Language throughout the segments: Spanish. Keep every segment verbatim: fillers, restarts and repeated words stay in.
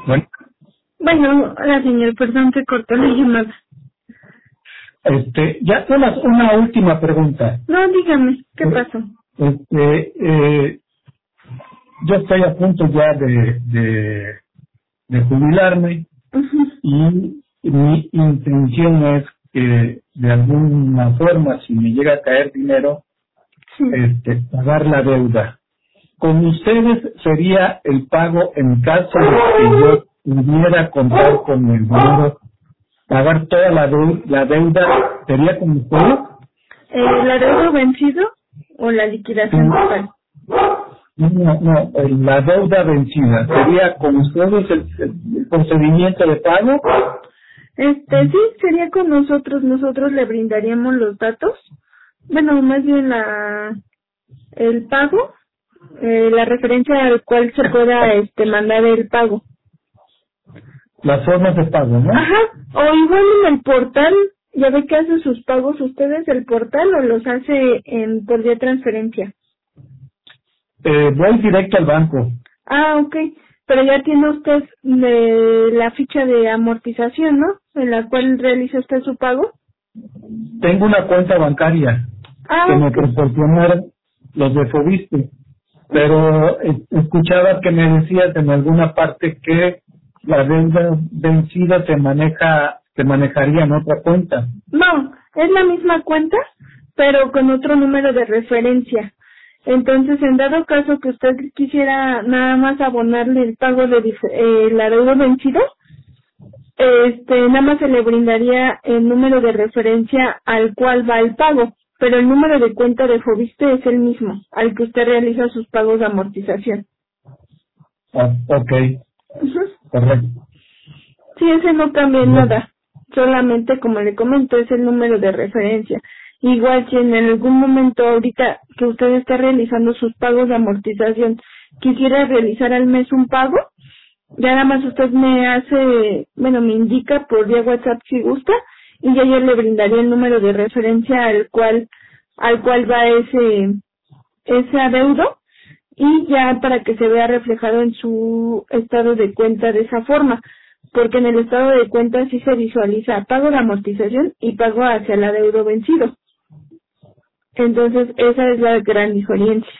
Bueno, Bueno, hola señor, perdón, se cortó la llamada. este, ya una, una última pregunta. No, dígame, ¿qué pasó? Este, eh, yo estoy a punto ya de, de, de jubilarme Ujú. y mi intención es que de alguna forma, si me llega a caer dinero, Sí. este, pagar la deuda. Con ustedes sería el pago en caso de que yo pudiera contar con el dinero, pagar toda la, deu- la deuda, ¿sería con ustedes? Eh, ¿La deuda vencido o la liquidación total? No, no, eh, la deuda vencida, ¿sería con ustedes el, el- el procedimiento de pago? Este, sí, sería con nosotros, nosotros le brindaríamos los datos, bueno, más bien la, el pago, eh, la referencia al cual se pueda, este, mandar el pago. Las formas de pago, ¿no? Ajá, o igual en el portal, ya ve que hacen sus pagos ustedes, el portal, o los hace en, por vía transferencia. Eh, voy directo al banco. Ah, ok. Pero ya tiene usted de la ficha de amortización, ¿no? En la cual realiza usted su pago. Tengo una cuenta bancaria Ah, que me ok. proporcionaron los de Fobiste, pero eh, escuchaba que me decías en alguna parte que la deuda vencida se maneja, se manejaría en otra cuenta. No, es la misma cuenta, pero con otro número de referencia. Entonces, en dado caso que usted quisiera nada más abonarle el pago de dif- eh, la deuda vencida, este, nada más se le brindaría el número de referencia al cual va el pago, pero el número de cuenta de Fobiste es el mismo, al que usted realiza sus pagos de amortización. Ah, ok, Ujú. correcto. Sí, ese no cambia en Bueno, nada, solamente como le comento, es el número de referencia. Igual si en algún momento ahorita que usted está realizando sus pagos de amortización, quisiera realizar al mes un pago, ya nada más usted me hace, bueno, me indica por vía WhatsApp si gusta, y ya yo le brindaría el número de referencia al cual, al cual va ese, ese adeudo, y ya para que se vea reflejado en su estado de cuenta de esa forma, porque en el estado de cuenta sí se visualiza pago de amortización y pago hacia el adeudo vencido. Entonces esa es la gran diferencia.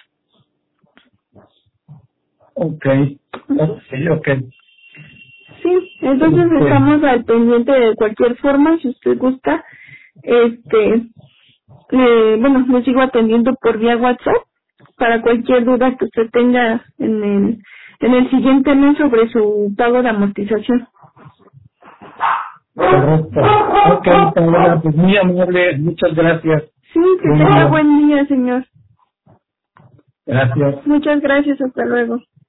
ok, ok, ok. Sí, entonces Este, estamos al pendiente de cualquier forma, si usted gusta, este, eh, bueno, me sigo atendiendo por vía WhatsApp para cualquier duda que usted tenga en el, en el siguiente mes sobre su pago de amortización. correcto. Ok, Paola, pues muy amable, muchas gracias. Sí, que Buen tenga día. buen día, señor. Gracias. Muchas gracias, hasta luego.